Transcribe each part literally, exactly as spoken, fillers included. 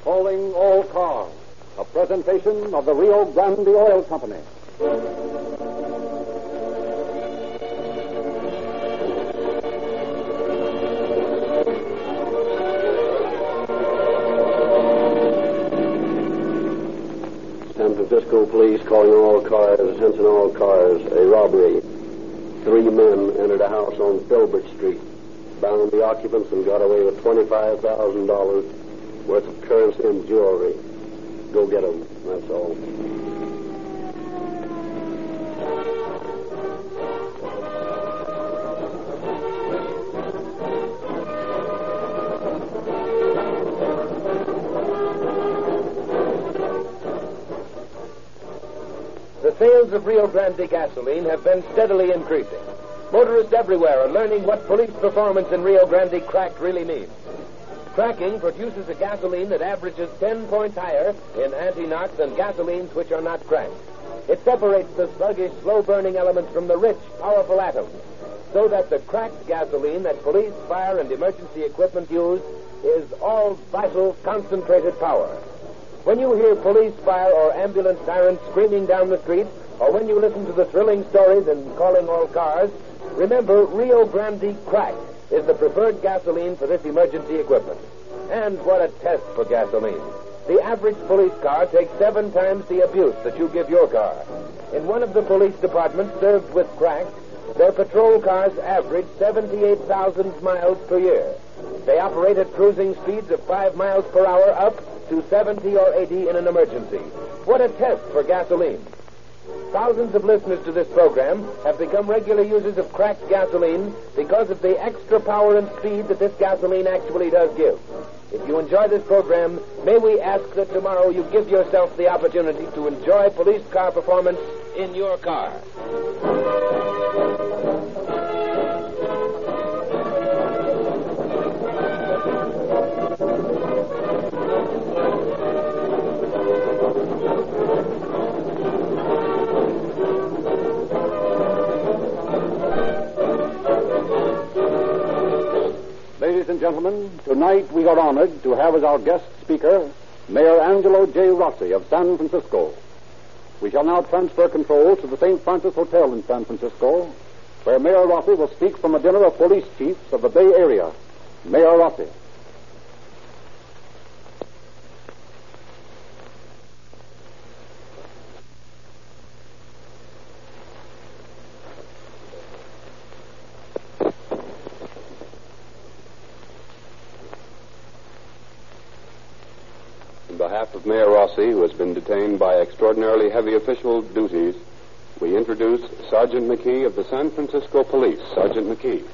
Calling all cars. A presentation of the Rio Grande Oil Company. San Francisco police calling all cars, attention all cars, a robbery. Three men entered a house on Filbert Street, bound the occupants and got away with twenty-five thousand dollars worth of currency and jewelry. Go get them, that's all. The sales of Rio Grande gasoline have been steadily increasing. Motorists everywhere are learning what police performance in Rio Grande cracked really means. Cracking produces a gasoline that averages ten points higher in anti-knock than gasolines which are not cracked. It separates the sluggish, slow-burning elements from the rich, powerful atoms, so that the cracked gasoline that police, fire, and emergency equipment use is all vital, concentrated power. When you hear police, fire, or ambulance sirens screaming down the street, or when you listen to the thrilling stories in Calling All Cars, remember Rio Grande Cracked is the preferred gasoline for this emergency equipment. And what a test for gasoline. The average police car takes seven times the abuse that you give your car. In one of the police departments served with crack, their patrol cars average seventy-eight thousand miles per year. They operate at cruising speeds of five miles per hour up to seventy or eighty in an emergency. What a test for gasoline. Thousands of listeners to this program have become regular users of cracked gasoline because of the extra power and speed that this gasoline actually does give. If you enjoy this program, may we ask that tomorrow you give yourself the opportunity to enjoy police car performance in your car. Ladies and gentlemen, tonight we are honored to have as our guest speaker Mayor Angelo J. Rossi of San Francisco. We shall now transfer control to the Saint Francis Hotel in San Francisco, where Mayor Rossi will speak from a dinner of police chiefs of the Bay Area. Mayor Rossi. On behalf of Mayor Rossi, who has been detained by extraordinarily heavy official duties, we introduce Sergeant McKee of the San Francisco Police. Sergeant McKee.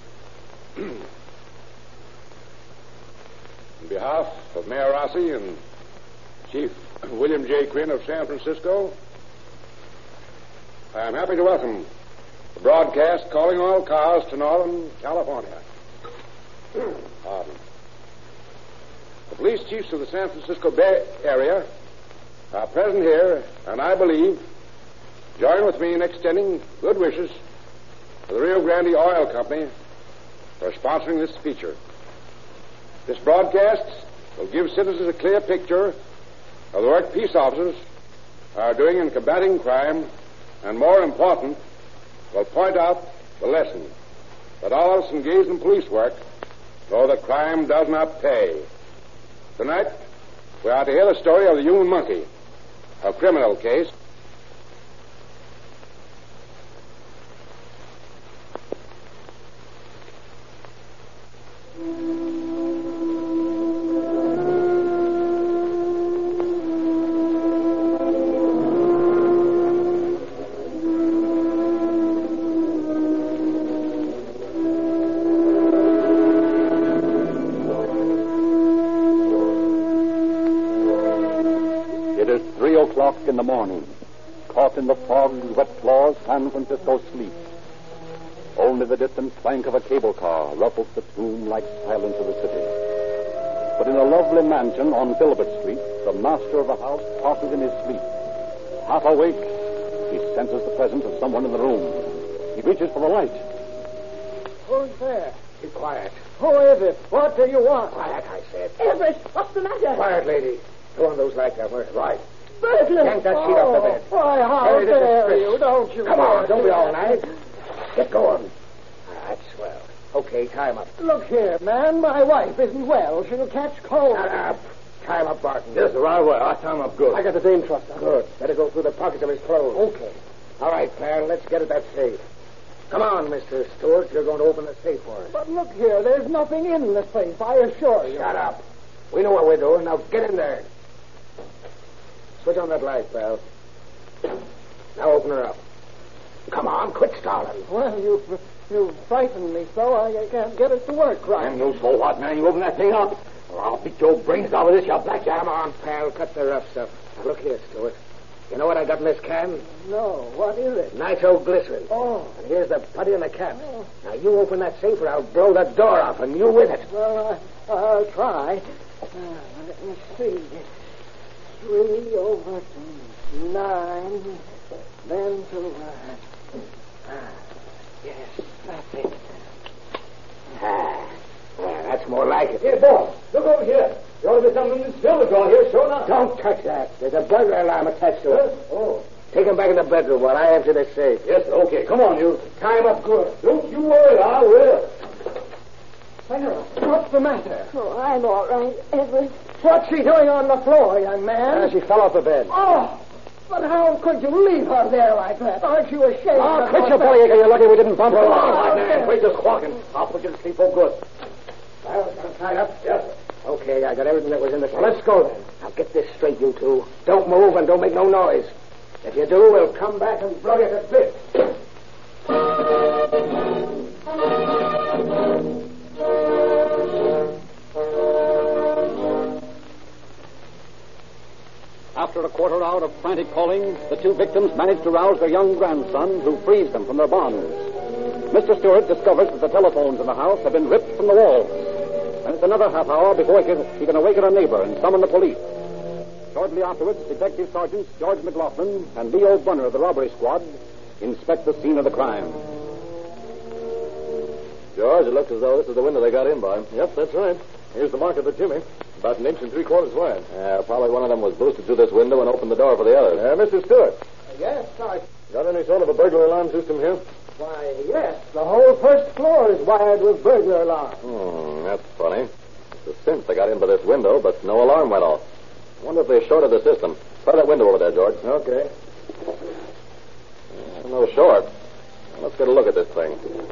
On behalf of Mayor Rossi and Chief William J. Quinn of San Francisco, I am happy to welcome the broadcast calling all cars to Northern California. Pardon. The police chiefs of the San Francisco Bay Area are present here, and I believe join with me in extending good wishes to the Rio Grande Oil Company for sponsoring this feature. This broadcast will give citizens a clear picture of the work peace officers are doing in combating crime, and more important, will point out the lesson that all of us engaged in police work know that crime does not pay. Tonight, we are to hear the story of the human monkey, a criminal case. In the morning, caught in the fog's wet claws, San Francisco sleeps. Only the distant clank of a cable car ruffles the tomb-like silence of the city. But in a lovely mansion on Filbert Street, the master of the house tosses in his sleep. Half awake, he senses the presence of someone in the room. He reaches for the light. Who's there? Keep quiet. Who is it? What do you want? Quiet, I said. Everett, what's the matter? Quiet, lady. Throw on those lights there. Where? Right. Burglar. Yank that sheet off the bed. Why, how Carry this dare to you? Don't you Come on, dare. don't be all night. Get going. That's swell. Okay, tie him up. Look here, man. My wife isn't well. She'll catch cold. Shut up. Tie him up, Barton. Yes, sir, right away. I tie him up good. I got the same trust. Good. Better go through the pockets of his clothes. Okay. All right, pal. Let's get at that safe. Come on, Mister Stewart. You're going to open the safe for us. But look here, there's nothing in the safe, I assure you. Shut up. We know what we're doing. Now get in there. Switch on that light, pal. Now open her up. Come on, quit stalling. Well, you you frightened me so I can't get it to work right. And you so what, man? You open that thing up, or I'll beat your brains out of this, you blackjack. Come on, pal. Cut the rough stuff. Now look here, Stewart. You know what I got in this can? No, what is it? Nitroglycerin. Oh. And here's the putty in the cap. Oh. Now you open that safe or I'll blow the door off and you with it. Well, I, I'll try. Uh, let me see. Three over to nine, then to... Uh, ah, yes, that's it. Ah, yeah, that's more like it. Here, boss, look over here. There ought to be something in the silver drawer here, sure enough. Don't touch that. There's a burglar alarm attached to it. Huh? Oh. Take him back in the bedroom while I empty the safe. Yes, sir. Okay, come on, you. Tie him up good. Don't you worry, I will. Sarah, what's the matter? Oh, I'm all right, Everett. What's she doing on the floor, young man? Uh, she fell off the bed. Oh, but how could you leave her there like that? Aren't you ashamed? Oh, of quit your yourself? bellyaching. You're lucky we didn't bump her. Come on, Oh, white man. yeah. Quit your squawking. I'll put you to sleep for good. Well, got him tied up? Yes, sir. Okay, I got everything that was in the safe. Well, let's go then. Now get this straight, you two. Don't move and don't make no noise. If you do, we'll come back and blow you to bits. After a quarter hour of frantic calling, the two victims managed to rouse their young grandson, who frees them from their bonds. Mister Stewart discovers that the telephones in the house have been ripped from the walls. And it's another half hour before he can, he can awaken a neighbor and summon the police. Shortly afterwards, Detective Sergeants George McLaughlin and Leo Bunner of the robbery squad inspect the scene of the crime. George, it looks as though this is the window they got in by. Yep, that's right. Here's the mark of the chimney. About an inch and three quarters wide. Yeah, probably one of them was boosted through this window and opened the door for the others. Uh, Mister Stewart, Yes, Sergeant. got any sort of a burglar alarm system here? Why, yes. The whole first floor is wired with burglar alarm. Hmm, that's funny. It's a cinch they got in by this window, but no alarm went off. I wonder if they shorted the system. Try that window over there, George. Okay. Uh, no short. Let's get a look at this thing.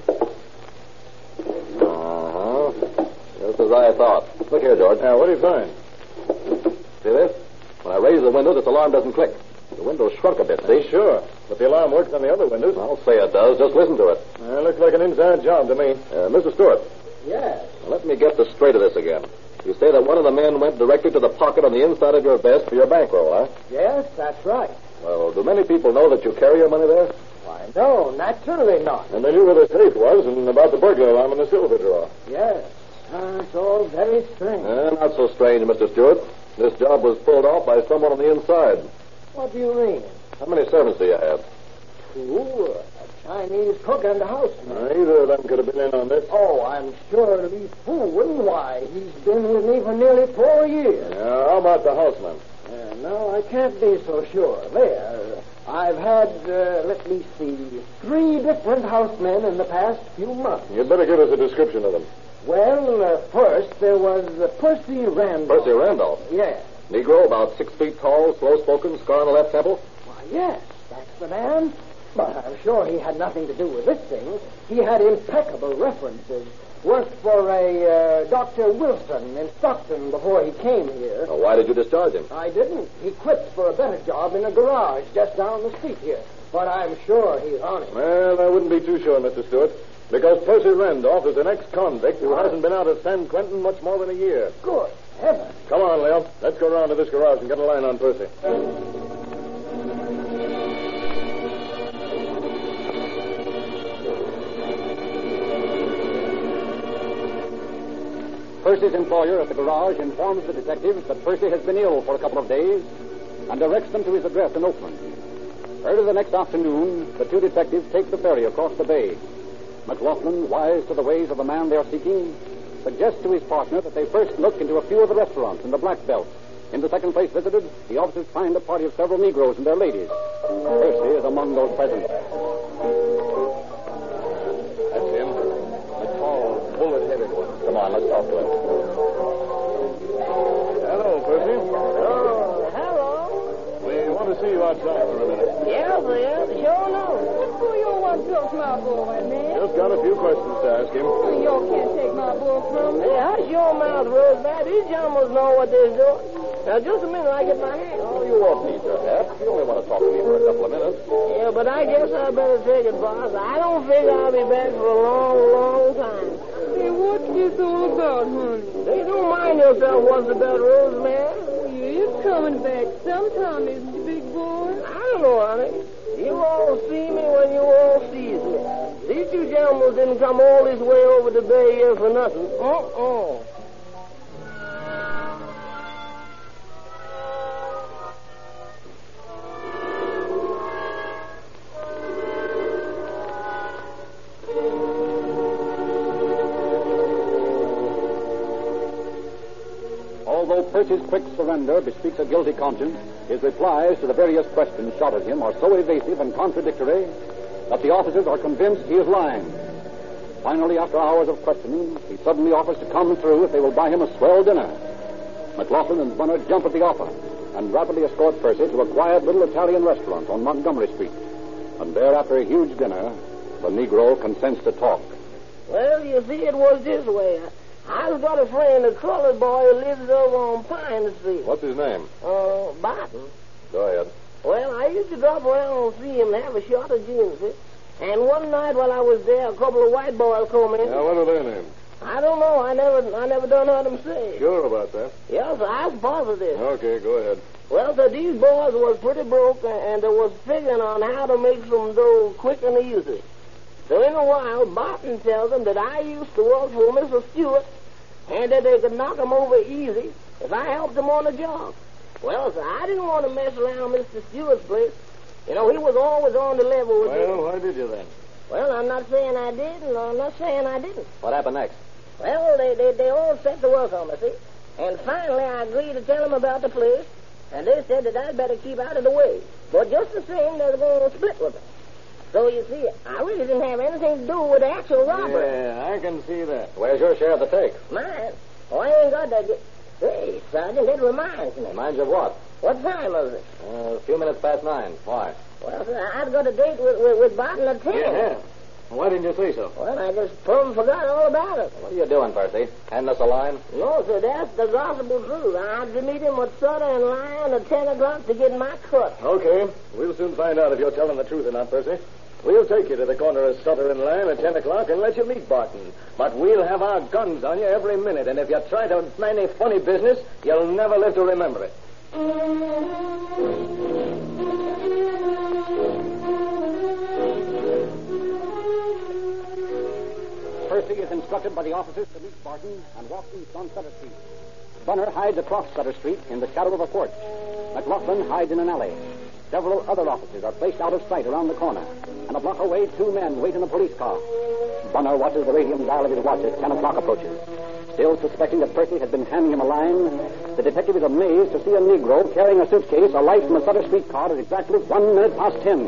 Uh-huh. Just as I thought. Look here, George. Yeah, what do you find? See this? When I raise the window, this alarm doesn't click. The window shrunk a bit, see? Sure. But the alarm works on the other windows. I'll say it does. Just listen to it. Uh, looks like an inside job to me. Uh, Mister Stewart. Yes. Let me get the straight of this again. You say that one of the men went directly to the pocket on the inside of your vest for your bankroll, huh? Yes, that's right. Well, do many people know that you carry your money there? Why, no, naturally not. And they knew where the safe was and about the burglar alarm in the silver drawer. Yes. Uh, it's all very strange. Uh, not so strange, Mister Stewart. This job was pulled off by someone on the inside. What do you mean? How many servants do you have? Two, a Chinese cook and a houseman. Uh, either of them could have been in on this. Oh, I'm sure Li Fu wouldn't. Why, he's been with me for nearly four years. Yeah, how about the houseman? Uh, no, I can't be so sure. There, I've had, uh, let me see, three different housemen in the past few months. You'd better give us a description of them. Well, uh, first, there was uh, Percy Randolph. Percy Randolph. Yes. Negro, about six feet tall, slow-spoken, scar on the left temple. Why, yes, that's the man. But I'm sure he had nothing to do with this thing. He had impeccable references. Worked for a uh, Doctor Wilson in Stockton before he came here. Well, why did you discharge him? I didn't. He quit for a better job in a garage just down the street here. But I'm sure he's on it. Well, I wouldn't be too sure, Mister Stewart. Because Percy Randolph is an ex-convict who hasn't been out of San Quentin much more than a year. Good heavens. Come on, Leo. Let's go around to this garage and get a line on Percy. Percy's employer at the garage informs the detectives that Percy has been ill for a couple of days and directs them to his address in Oakland. Early the next afternoon, the two detectives take the ferry across the bay. McLaughlin, wise to the ways of the man they are seeking, suggests to his partner that they first look into a few of the restaurants in the Black Belt. In the second place visited, the officers find a party of several Negroes and their ladies. Percy is among those present. That's him. The tall, bullet-headed one. Come on, let's talk to him. Hello, Percy. Oh, hello. We want to see you outside for a minute. Yes, yes, sure no. Who you want to talk to my boy, man? Just got a few questions to ask him. You can't take my boy from me. Hey, hush your mouth, Rosebud. These jumbos know what they're doing. Now, just a minute, I get my hat. Oh, you won't need your hat. You only want to talk to me for a couple of minutes. Yeah, but I guess I better take it, boss. I don't figure I'll be back for a long, long time. Hey, what's this all about, honey? Hey, don't mind yourself what's about, Rosemary. Yeah, you're coming back sometime, isn't you, big boy? I don't know, honey. You all see me when you all sees me. These two gentlemen didn't come all this way over the bay here for nothing. Uh-uh. Although Percy's quick surrender bespeaks a guilty conscience, his replies to the various questions shot at him are so evasive and contradictory that the officers are convinced he is lying. Finally, after hours of questioning, he suddenly offers to come through if they will buy him a swell dinner. McLaughlin and Bunner jump at the offer and rapidly escort Percy to a quiet little Italian restaurant on Montgomery Street. And there, after a huge dinner, the Negro consents to talk. Well, you see, it was this way. I've got a friend, a colored boy, who lives over on Pine Street. What's his name? Uh, Barton. Go ahead. Well, I used to drop around and see him and have a shot of gin, see? And one night while I was there, a couple of white boys come in. Now, what are their names? I don't know. I never I never done heard them say. Sure about that? Yes, I'm positive. Okay, go ahead. Well, so these boys was pretty broke, and they was figuring on how to make some dough quick and easy. So in a while, Barton tells them that I used to work for Mister Stewart, and that they could knock him over easy if I helped them on the job. Well, so I didn't want to mess around Mister Stewart's place. You know, he was always on the level with me. Well, why did you then? Well, I'm not saying I did, and I'm not saying I didn't. What happened next? Well, they, they, they all set to work on me, see? And finally, I agreed to tell them about the place, and they said that I'd better keep out of the way. But just the same, they were going to split with me. So, you see, I really didn't have anything to do with the actual robbery. Yeah, I can see that. Where's your share of the take? Mine? Oh, I ain't got that. Hey, Sergeant, that reminds me. Reminds you of what? What time was it? Uh, a few minutes past nine. Why? Well, sir, I've got a date with, with, with Barton at ten. Yeah. Why didn't you say so? Well, I just plumb forgot all about it. What are you doing, Percy? Handing us a line? No, sir, that's the gospel truth. I had to meet him with Sutter and Lyon at ten o'clock to get my cut. Okay. We'll soon find out if you're telling the truth or not, Percy. We'll take you to the corner of Sutter and Lyon at ten o'clock and let you meet Barton. But we'll have our guns on you every minute, and if you try to plan any funny business, you'll never live to remember it. Percy is instructed by the officers to meet Barton and walk east on Sutter Street. Bunner hides across Sutter Street in the shadow of a porch. McLaughlin hides in an alley. Several other officers are placed out of sight around the corner. And a block away, two men wait in a police car. Bunner watches the radium dial of his watch as ten o'clock approaches. Still suspecting that Percy has been handing him a line, the detective is amazed to see a Negro carrying a suitcase alight from a Sutter Street car at exactly one minute past ten.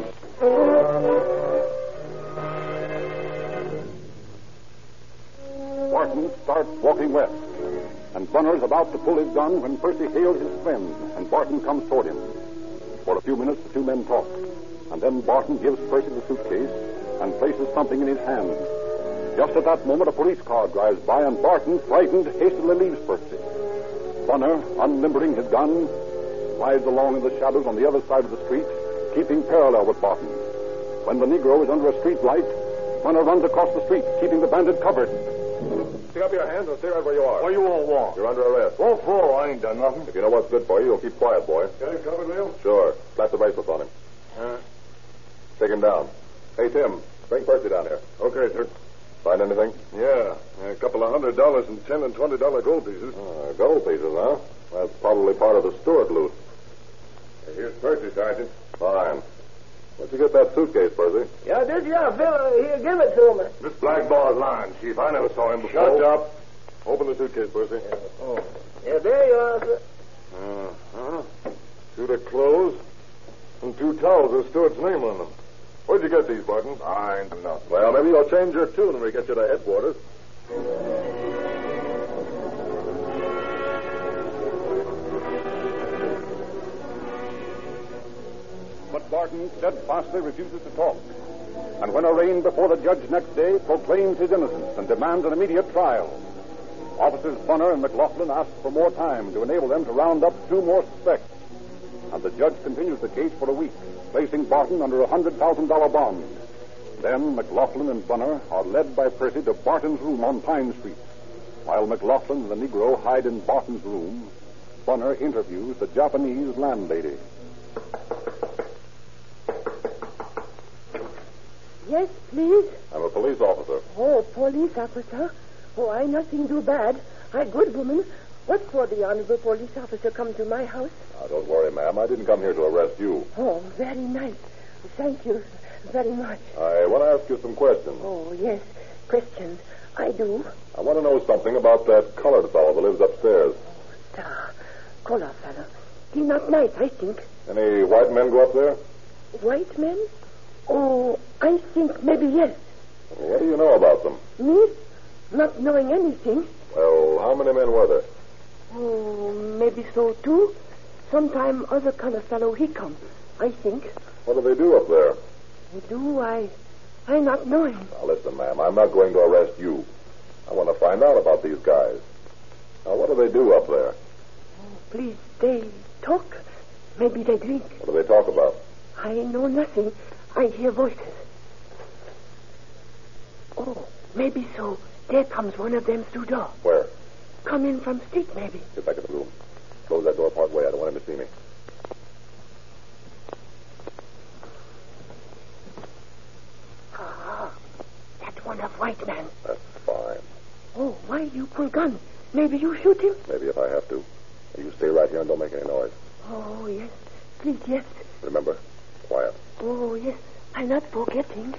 Barton starts walking west, and Bunner is about to pull his gun when Percy hails his friend, and Barton comes toward him. For a few minutes, the two men talk, and then Barton gives Percy the suitcase and places something in his hand. Just at that moment, a police car drives by, and Barton, frightened, hastily leaves Percy. Bunner, unlimbering his gun, rides along in the shadows on the other side of the street, keeping parallel with Barton. When the Negro is under a street light, Bunner runs across the street, keeping the bandit covered. Stick up your hands and stay right where you are. What do you all want? You're under arrest. What for? I ain't done nothing. If you know what's good for you, you'll keep quiet, boy. Got him covered, Leo? Sure. Slap the bracelets on him. Uh, Take him down. Hey, Tim, bring Percy down here. okay, sir. Find anything? Yeah, a couple of hundred dollars and ten and twenty dollar gold pieces. Uh, gold pieces, huh? That's probably part of the Stewart loot. Here's Percy, Sergeant. Fine. Where'd you get that suitcase, Percy? Yeah, this young fella here, give it to me. This black ball's lying, Chief. I never saw him before. Shut up. Open the suitcase, Percy. Oh. Yeah, there you are, sir. Uh-huh. Suit of clothes and two towels with Stewart's name on them. Where'd you get these, Barton? I ain't enough. Well, maybe you'll change your tune when we get you to headquarters. But Barton steadfastly refuses to talk. And when arraigned before the judge next day, proclaims his innocence and demands an immediate trial. Officers Bunner and McLaughlin ask for more time to enable them to round up two more suspects. And the judge continues the case for a week, placing Barton under a one hundred thousand dollars bond. Then McLaughlin and Bunner are led by Percy to Barton's room on Pine Street. While McLaughlin and the Negro hide in Barton's room, Bunner interviews the Japanese landlady. Yes, please. I'm a police officer. Oh, police officer. Oh, I nothing do bad. I good woman. What for the honorable police officer come to my house? Now, don't worry, ma'am. I didn't come here to arrest you. Oh, very nice. Thank you very much. I want to ask you some questions. Oh, yes. Questions. I do. I want to know something about that colored fellow that lives upstairs. Sir, color fellow. He not nice, I think. Any white men go up there? White men? Oh, I think maybe yes. What do you know about them? Me? Not knowing anything. Well, how many men were there? Oh, maybe so too. Sometime other color fellow he come, I think. What do they do up there? Do I? I not know him. Now, listen, ma'am. I'm not going to arrest you. I want to find out about these guys. Now, what do they do up there? Oh, please, they talk. Maybe they drink. What do they talk about? I know nothing. I hear voices. Oh, maybe so. There comes one of them through door. Where? Come in from street, maybe. Get back in the room. Close that door part way. I don't want him to see me. Ah, that one of white man. That's fine. Oh, why you pull gun? Maybe you shoot him? Maybe if I have to. You stay right here and don't make any noise. Oh, yes. Please, yes. Remember, quiet. Oh, yes. I'm not forgetting.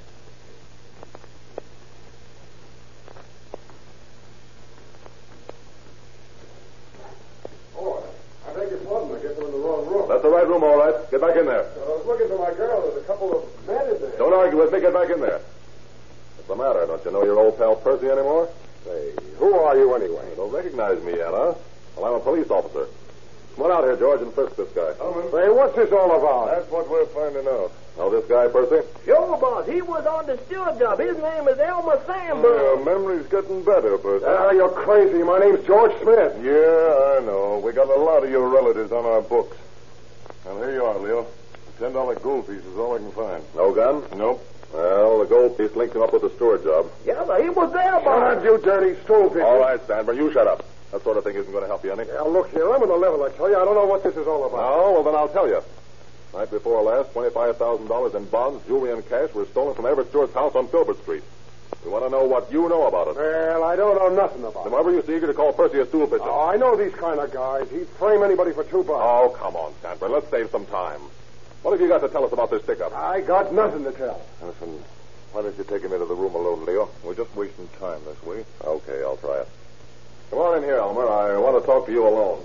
Oh, I think it's one. I guess I'm in the wrong room. That's the right room, all right. Get back in there. I was looking for my girl. There's a couple of men in there. Don't argue with me. Get back in there. What's the matter? Don't you know your old pal Percy anymore? Say, who are you anyway? You don't recognize me yet, huh? Well, I'm a police officer. Come on out here, George, and frisk this guy. Say, what's this all about? That's what we're finding out. Know this guy, Percy? Sure, boss. He was on the steward job. His name is Elmer Sandberg. Your memory's getting better, Percy. Ah, you're crazy. My name's George Smith. Yeah, I know. We got a lot of your relatives on our books. And here you are, Leo. A ten dollar gold piece is all I can find. No gun? Nope. Well, the gold piece links him up with the steward job. Yeah, but he was there, Shut boss. up, you dirty stool pigeon. All right, Sandberg, you shut up. That sort of thing isn't going to help you any. Now, look here. I'm on the level, I tell you. I don't know what this is all about. Oh, well, then I'll tell you. Night before last, twenty-five thousand dollars in bonds, jewelry, and cash were stolen from Everett Stewart's house on Filbert Street. We want to know what you know about it. Well, I don't know nothing about Then it. why were you so eager to call Percy a stool pigeon? Oh, I know these kind of guys. He'd frame anybody for two bucks. Oh, come on, Sandberg. Let's save some time. What have you got to tell us about this pickup? I got nothing to tell. Listen, why don't you take him into the room alone, Leo? We're just wasting time this way. Okay, I'll try it. Come on in here, Elmer. I want to talk to you alone.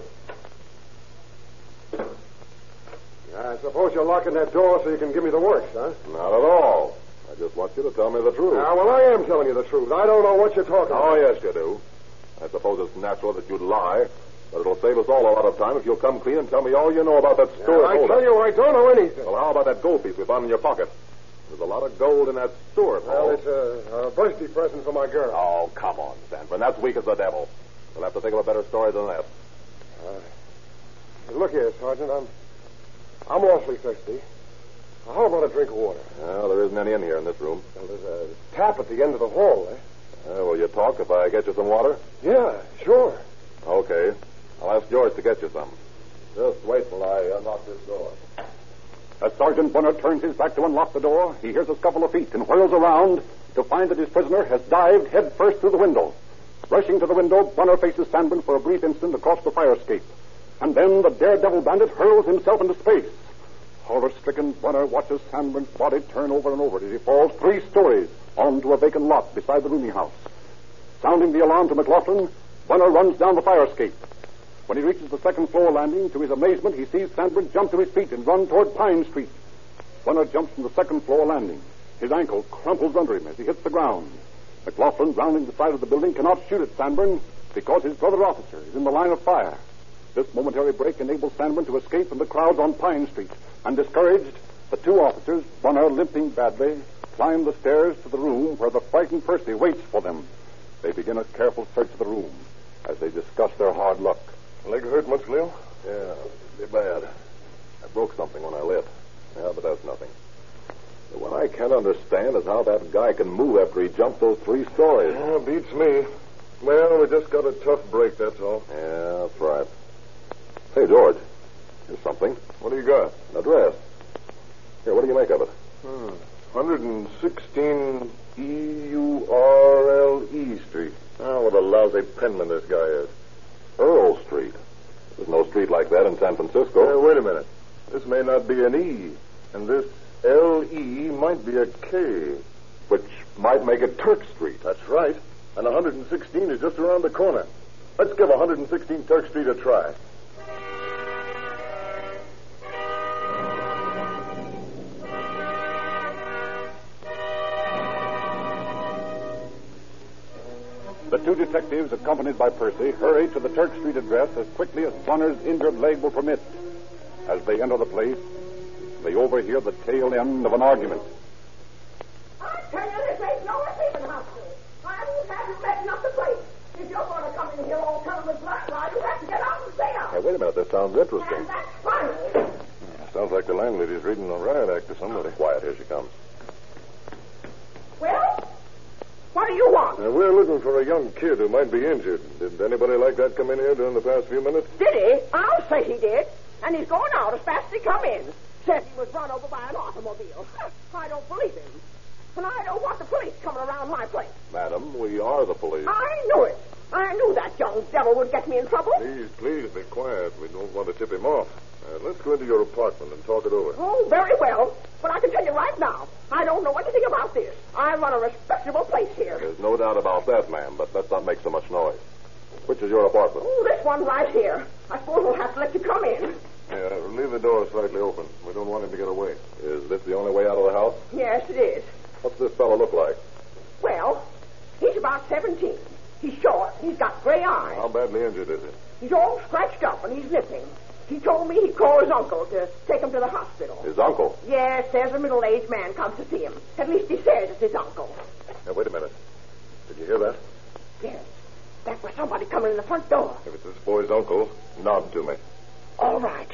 I suppose you're locking that door so you can give me the works, huh? Not at all. I just want you to tell me the truth. Now, well, I am telling you the truth. I don't know what you're talking Oh, about. yes, you do. I suppose it's natural that you'd lie, but it'll save us all a lot of time if you'll come clean and tell me all you know about that store. Now, I tell you, I don't know anything. Well, how about that gold piece we found in your pocket? There's a lot of gold in that store. Well, it's a, a birthday present for my girl. Oh, come on, Sandberg. That's weak as the devil. We'll have to think of a better story than that. Uh, look here, Sergeant. I'm, I'm awfully thirsty. Now, how about a drink of water? Well, there isn't any in here in this room. Well, there's a tap at the end of the hall, eh? Uh, will you talk if I get you some water? Yeah, sure. Okay. I'll ask George to get you some. Just wait till I unlock this door. As Sergeant Bunner turns his back to unlock the door, he hears a scuffle of feet and whirls around to find that his prisoner has dived headfirst through the window. Rushing to the window, Bunner faces Sandman for a brief instant across the fire escape. And then the daredevil bandit hurls himself into space. Horror-stricken, Bunner watches Sandman's body turn over and over as he falls three stories onto a vacant lot beside the rooming house. Sounding the alarm to McLaughlin, Bunner runs down the fire escape. When he reaches the second floor landing, to his amazement, he sees Sandburn jump to his feet and run toward Pine Street. Bunner jumps from the second floor landing. His ankle crumples under him as he hits the ground. McLaughlin, rounding the side of the building, cannot shoot at Sandburn because his brother officer is in the line of fire. This momentary break enables Sandburn to escape from the crowds on Pine Street. And discouraged, the two officers, Bunner limping badly, climb the stairs to the room where the frightened Percy waits for them. They begin a careful search of the room as they discuss their hard luck. Leg hurt much, Leo? Yeah, pretty bad. I broke something when I lit. Yeah, but that's nothing. But what I can't understand is how that guy can move after he jumped those three stories. Yeah, beats me. Well, we just got a tough break, that's all. Yeah, that's right. Hey, George, here's something. What do you got? An address. Here, what do you make of it? Hmm. one sixteen E U R L E Street. Oh, what a lousy penman this guy is. Earl Street. There's no street like that in San Francisco. Uh, wait a minute. This may not be an E, and this L E might be a K. Which might make it Turk Street. That's right. And one sixteen is just around the corner. Let's give one sixteen Turk Street a try. The two detectives, accompanied by Percy, hurry to the Turk Street address as quickly as Bunner's injured leg will permit. As they enter the place, they overhear the tail end of an argument. I tell you, this ain't no receiving hospital. I won't have you messing up the place. If you're going to come in here all covered with black lie, you have to get out and stay out. Hey, wait a minute. This sounds interesting. And that's funny. Yeah, sounds like the landlady's reading a riot act to somebody. Quiet. Here she comes. Well, what do you want? Uh, we're looking for a young kid who might be injured. Did anybody like that come in here during the past few minutes? Did he? I'll say he did. And he's going out as fast as he come in. Says he was run over by an automobile. I don't believe him. And I don't want the police coming around my place. Madam, we are the police. I knew it. I knew that young devil would get me in trouble. Please, please, be quiet. We don't want to tip him off. Uh, let's go into your apartment and talk it over. Oh, very well. But I can tell you right now, I don't know anything about this. I run a respectable place here. There's no doubt about that, ma'am, but let's not make so much noise. Which is your apartment? Oh, this one right here. I suppose we'll have to let you come in. Yeah, leave the door slightly open. We don't want him to get away. Is this the only way out of the house? Yes, it is. What's this fellow look like? Well, he's about seventeen. He's short. He's got gray eyes. How badly injured is he? He's all scratched up and he's limping. He told me he'd call his uncle to take him to the hospital. His uncle? Yes, there's a middle-aged man comes to see him. At least he says it's his uncle. Now, wait a minute. Did you hear that? Yes. That was somebody coming in the front door. If it's this boy's uncle, nod to me. All right.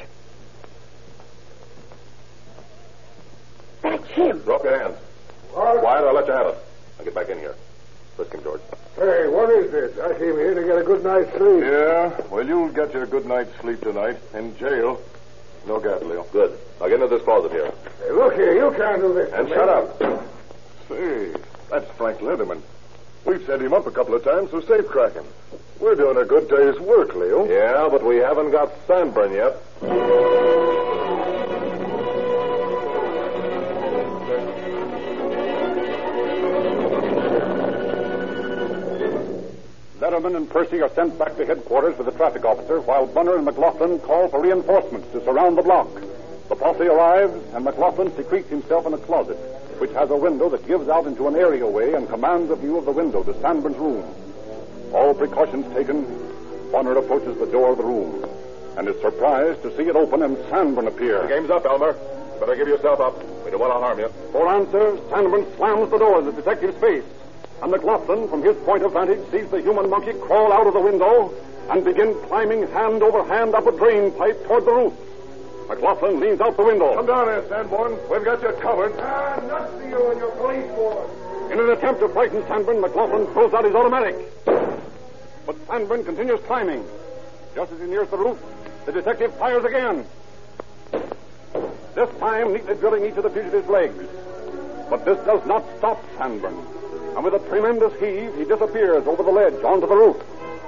That's him. Drop your hands. What? Quiet, I'll let you have it. Now get back in here. Frisk him, George. Hey, what is this? I came here to get a good night's sleep. Yeah? Well, you'll get your good night's sleep tonight. In jail. No gap, Leo. Good. Now get into this closet here. Hey, look here. You can't do this. And shut up. Say, that's Frank Leatherman. We've set him up a couple of times for safe cracking. We're doing a good day's work, Leo. Yeah, but we haven't got Sandburn yet. Letterman and Percy are sent back to headquarters with the traffic officer, while Bunner and McLaughlin call for reinforcements to surround the block. The posse arrives, and McLaughlin secretes himself in a closet, which has a window that gives out into an areaway and commands a view of the window to Sandburn's room. All precautions taken, Bunner approaches the door of the room and is surprised to see it open and Sandburn appear. The game's up, Elmer. Better give yourself up. We don't want to harm you. For answer, Sandburn slams the door in the detective's face, and McLaughlin, from his point of vantage, sees the human monkey crawl out of the window and begin climbing hand over hand up a drain pipe toward the roof. McLaughlin leans out the window. Come down here, Sanborn. We've got you covered. Ah, nuts to you and your police force. In an attempt to frighten Sandburn, McLaughlin throws out his automatic. But Sandburn continues climbing. Just as he nears the roof, the detective fires again. This time, neatly drilling each of the fugitive's legs. But this does not stop Sandburn. And with a tremendous heave, he disappears over the ledge onto the roof.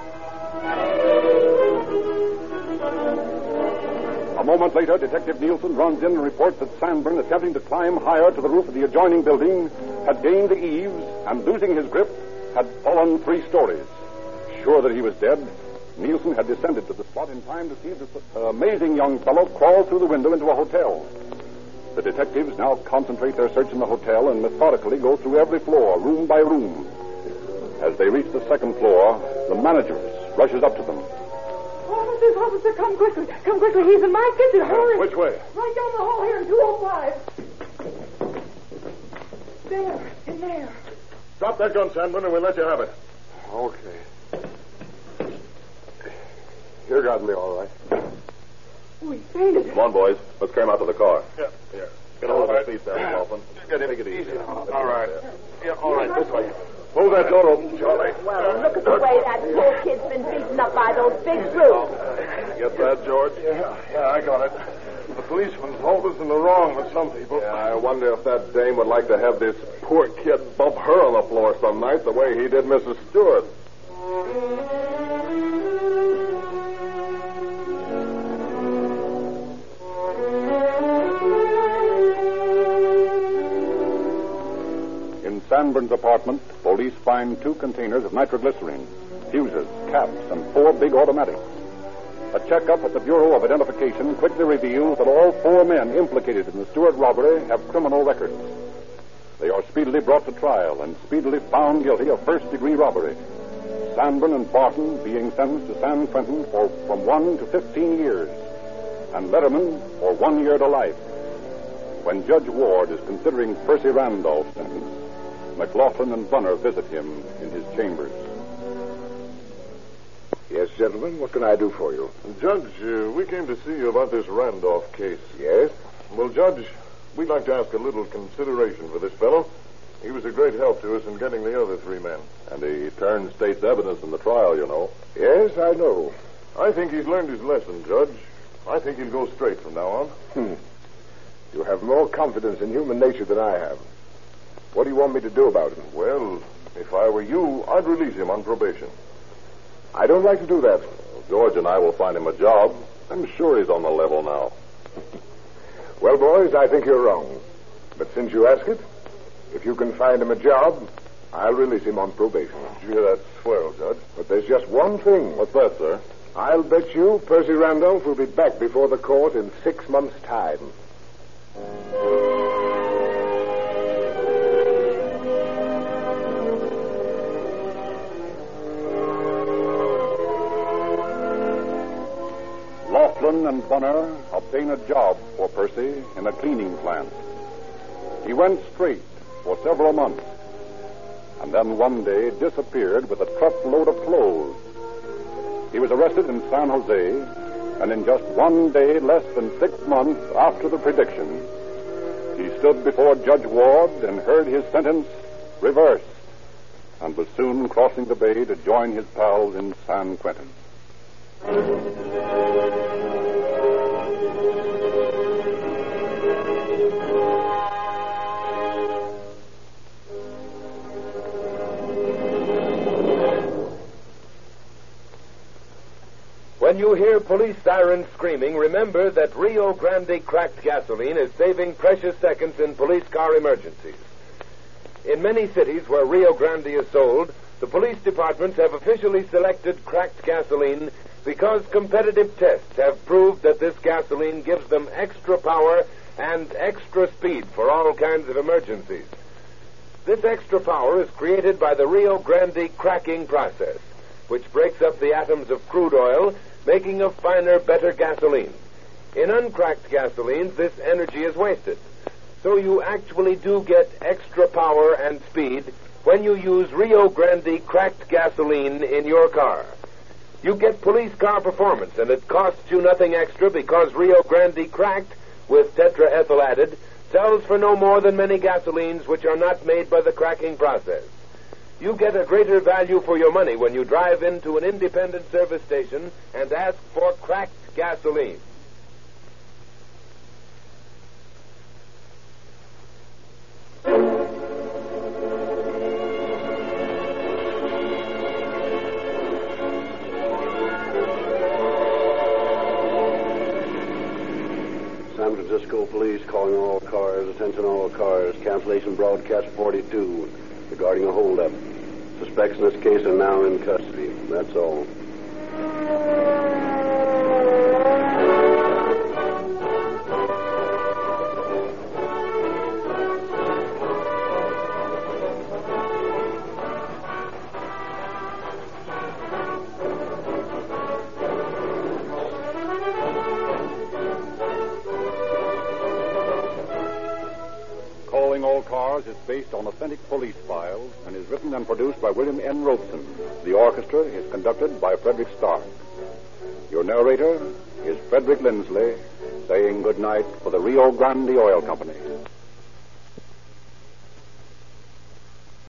A moment later, Detective Nielsen runs in and reports that Sandburn, attempting to climb higher to the roof of the adjoining building, had gained the eaves and, losing his grip, had fallen three stories. Sure that he was dead, Nielsen had descended to the spot in time to see this uh, amazing young fellow crawl through the window into a hotel. The detectives now concentrate their search in the hotel and methodically go through every floor, room by room. As they reach the second floor, the manager rushes up to them. Officer, officer, come quickly. Come quickly. He's in my kitchen. Hurry. Which way? Right down the hall here in two oh five. There, in there. Drop that gun, Sandman, and we'll let you have it. Okay. You got me all right. Oh, he fainted. Come on, boys. Let's carry him out to the car. Yeah, yeah. Get hold of the seat there, Kaufman. Get him. Take it easy. All right. Yeah, all right, this way. Hold that door open, Charlie. Well, look at the way that poor kid's been beaten up by those big brutes. Get that, George? Yeah, yeah, I got it. The policeman's hold us in the wrong with some people. Yeah, I wonder if that dame would like to have this poor kid bump her on the floor some night the way he did Missus Stewart. In Sanborn's apartment, police find two containers of nitroglycerine, fuses, caps, and four big automatics. A checkup at the Bureau of Identification quickly reveals that all four men implicated in the Stewart robbery have criminal records. They are speedily brought to trial and speedily found guilty of first-degree robbery. Sanborn and Barton being sentenced to San Quentin for from one to fifteen years, and Letterman for one year to life. When Judge Ward is considering Percy Randolph's sentence, McLaughlin and Bunner visit him in his chambers. Yes, gentlemen, what can I do for you? Judge, uh, we came to see you about this Randolph case. Yes? Well, Judge, we'd like to ask a little consideration for this fellow. He was a great help to us in getting the other three men. And he turned state's evidence in the trial, you know. Yes, I know. I think he's learned his lesson, Judge. I think he'll go straight from now on. Hmm. You have more confidence in human nature than I have. What do you want me to do about him? Well, if I were you, I'd release him on probation. I don't like to do that. Well, George and I will find him a job. I'm sure he's on the level now. Well, boys, I think you're wrong. But since you ask it, if you can find him a job, I'll release him on probation. Gee, that's swell, Judge. But there's just one thing. What's that, sir? I'll bet you Percy Randolph will be back before the court in six months' time. Laughlin and Bunner obtain a job for Percy in a cleaning plant. He went straight for several months, and then one day disappeared with a truckload of clothes. He was arrested in San Jose, and in just one day, less than six months after the prediction, he stood before Judge Ward and heard his sentence reversed, and was soon crossing the bay to join his pals in San Quentin. When you hear police sirens screaming, remember that Rio Grande cracked gasoline is saving precious seconds in police car emergencies. In many cities where Rio Grande is sold, the police departments have officially selected cracked gasoline because competitive tests have proved that this gasoline gives them extra power and extra speed for all kinds of emergencies. This extra power is created by the Rio Grande cracking process, which breaks up the atoms of crude oil, making a finer, better gasoline. In uncracked gasolines, this energy is wasted. So you actually do get extra power and speed when you use Rio Grande cracked gasoline in your car. You get police car performance, and it costs you nothing extra because Rio Grande cracked, with tetraethyl added, sells for no more than many gasolines which are not made by the cracking process. You get a greater value for your money when you drive into an independent service station and ask for cracked gasoline. San Francisco Police calling all cars, attention all cars, cancellation broadcast forty-two regarding a holdup. Suspects in this case are now in custody. That's all. Calling All Cars is based on authentic police files and is written and produced by William N. Robeson. The orchestra is conducted by Frederick Stark. Your narrator is Frederick Lindsley, saying good night for the Rio Grande Oil Company.